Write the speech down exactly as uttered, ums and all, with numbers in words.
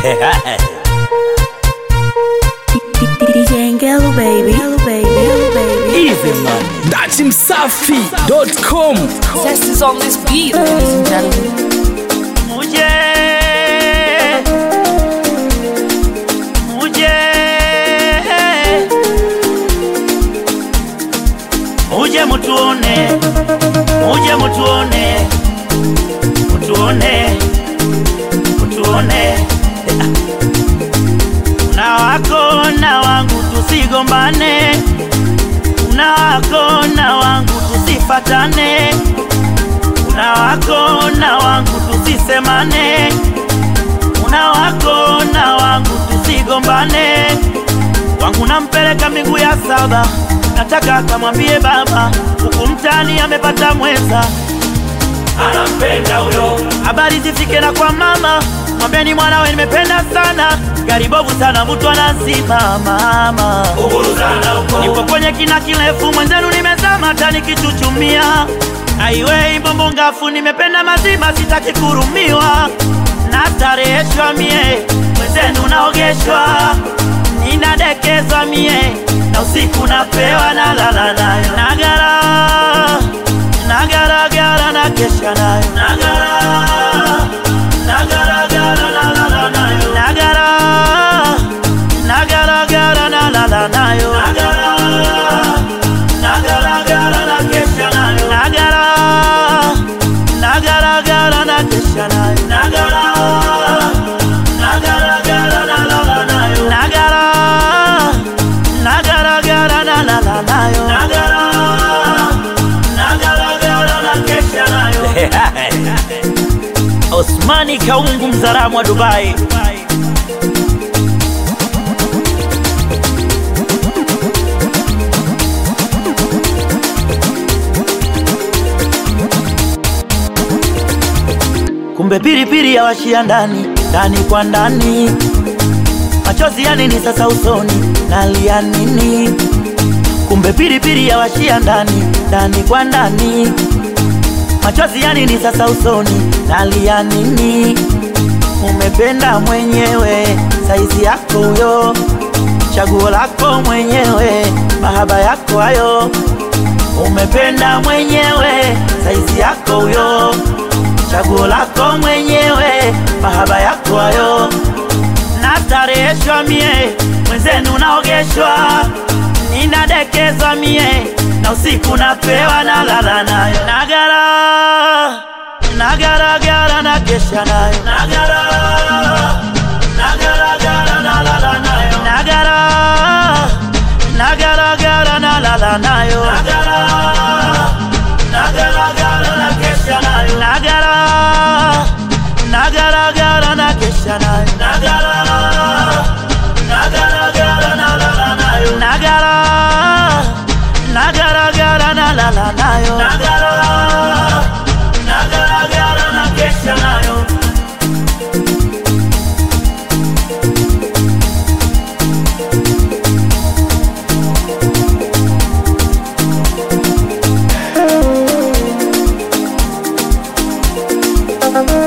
D J Ngelo baby, Ngelo baby, Ngelo baby. Easy man. Dachi Msafi dot com. Zest is on this beat, ladies and gentlemen. Muje, muje, muje mutuone, muje mutuone, mutuone, mutuone. Una wako na wangu tusigombane, una wako na wangu tusifatane, una wako na wangu tusisemane, una wako na wangu tusigombane. Wangu nampeleka mbingu ya saba, nataka kamwambie baba, huku mtani amepata mwenza, anampenda huyo. Habari zifike na kwa mama, mwambieni mwanawe nimependa sana, gari bovu sana mtu anazima mama. Uguruzana uko nipo kwenye kina kirefu, mwenzenu nimezama tani kichuchumia. Aiwei mbombo ngafu, nimependa mazima sitaki kurumiwa. Natareheshwa mie, mwenzenu naogeshwa, ninadekezwa mie, na usiku napewa na lala nayo. Nagara, nagara gara na kesha nayo. Nagara, nagara gara na lala nayo. Nagara, nagara gara na lala nayo. Nagara, nagara gara na kesha nayo. Nagara, nagara gara na kesha nayo. Nagara, nagara gara na lala nayo. Nagara, nagara gara na lala nayo. Nagara, nagara gara na kesha nayo. Osmani Kaungu Mzaramu wa Dubai. Kumbe piri piri ya washia ndani, ndani kwa ndani. Machozi ya nini sasa usoni, nalia nini? Kumbe piri piri ya washia ndani, ndani kwa ndani. Machozi ya nini sasa usoni, nalia nini? Umependa mwenyewe, saizi yako huyo, chaguo lako mwenyewe, mahaba yako hayo. Umependa mwenyewe, saizi yako huyo, chaguo lako mwenyewe, mahaba yako hayo. Natareheshwa mie, mwenzenu naogeshwa, ninadekezwa mie, na usiku napewa na lala nayo. Nagara, nagara gara na kesha nayo. Nagara, nagara gara na lala nayo. Nagara, nagara gara na lala nayo. Nagara, nagara gara na kesha nayo. Nagara, nagara gara na kesha nayo. Nagara, nagara gara na lala nayo. Nagara, nagara gara na lala nayo. Nagara, nagara gara na kesha nayo. Thank you.